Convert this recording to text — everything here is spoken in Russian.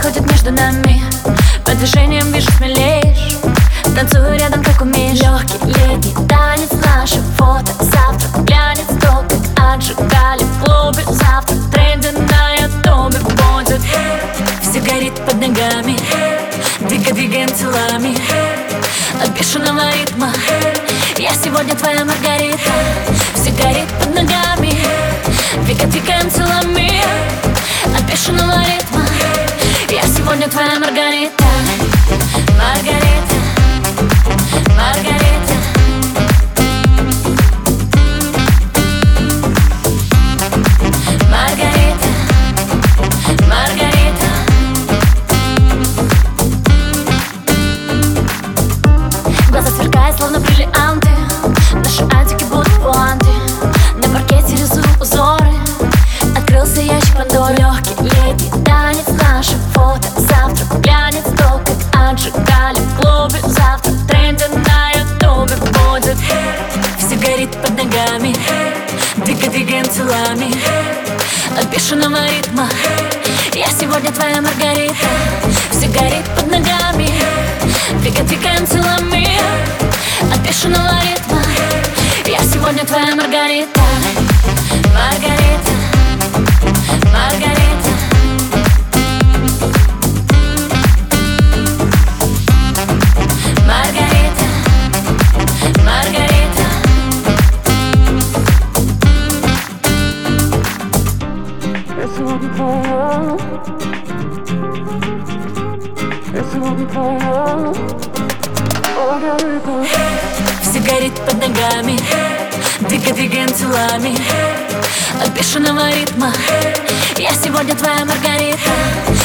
происходит между нами? По движениям вижу, смелеешь. Танцую рядом, как умеешь. Легкий летний танец, наше фото завтра глянет то, как отжигали в клубе. Завтра тренды на ютубе будет. Все горит под ногами, двигаем телами от бешеного ритма. Я сегодня твоя Маргарита. Все горит под ногами, двигаем телами от бешеного ритма. Я сегодня твоя Маргарита. Маргарита, Маргарита. Маргарита, Маргарита. Глаза сверкают, словно бриллианты. Наши антики будут пуанты. На паркете рисую узоры. Открылся ящик Пандоры. Легкий летний танец, наше фото завтра глянет то, как отжигали в клубе. Завтра тренды на ютубе будет. Все горит под ногами, двигаем телами от бешеного ритма. Я сегодня твоя Маргарита. Все горит под ногами, двигаем телами от бешеного ритма. Я сегодня твоя Маргарита. Маргарита, Маргарита. Маргарита, Маргарита. Я сегодня твоя. Я сегодня твоя Маргарита. Все горит под ногами, двигаем телами от бешеного ритма. Я сегодня твоя Маргарита.